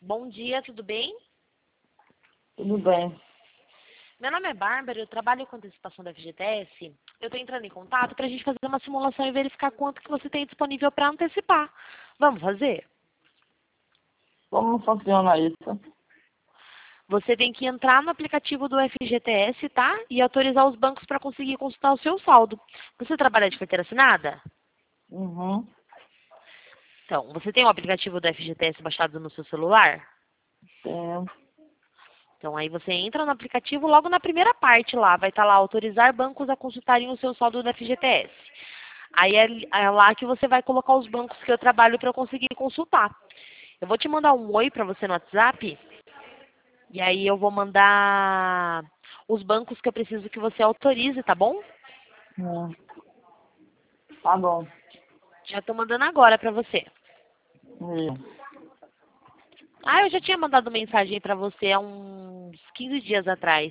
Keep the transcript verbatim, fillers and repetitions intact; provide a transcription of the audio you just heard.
Bom dia, tudo bem? Tudo bem. Meu nome é Bárbara, eu trabalho com antecipação da F G T S. Eu estou entrando em contato para a gente fazer uma simulação e verificar quanto que você tem disponível para antecipar. Vamos fazer? Como funciona isso? Você tem que entrar no aplicativo do F G T S, tá? E autorizar os bancos para conseguir consultar o seu saldo. Você trabalha de carteira assinada? Uhum. Então, você tem o aplicativo do F G T S baixado no seu celular? Tenho. Então, aí você entra no aplicativo, logo na primeira parte lá, vai estar lá, autorizar bancos a consultarem o seu saldo do F G T S. Aí é, é lá que você vai colocar os bancos que eu trabalho para eu conseguir consultar. Eu vou te mandar um oi para você no WhatsApp, e aí eu vou mandar os bancos que eu preciso que você autorize, tá bom? Hum. Tá bom. Já estou mandando agora para você. E Ah, eu já tinha mandado mensagem para você há uns quinze dias atrás.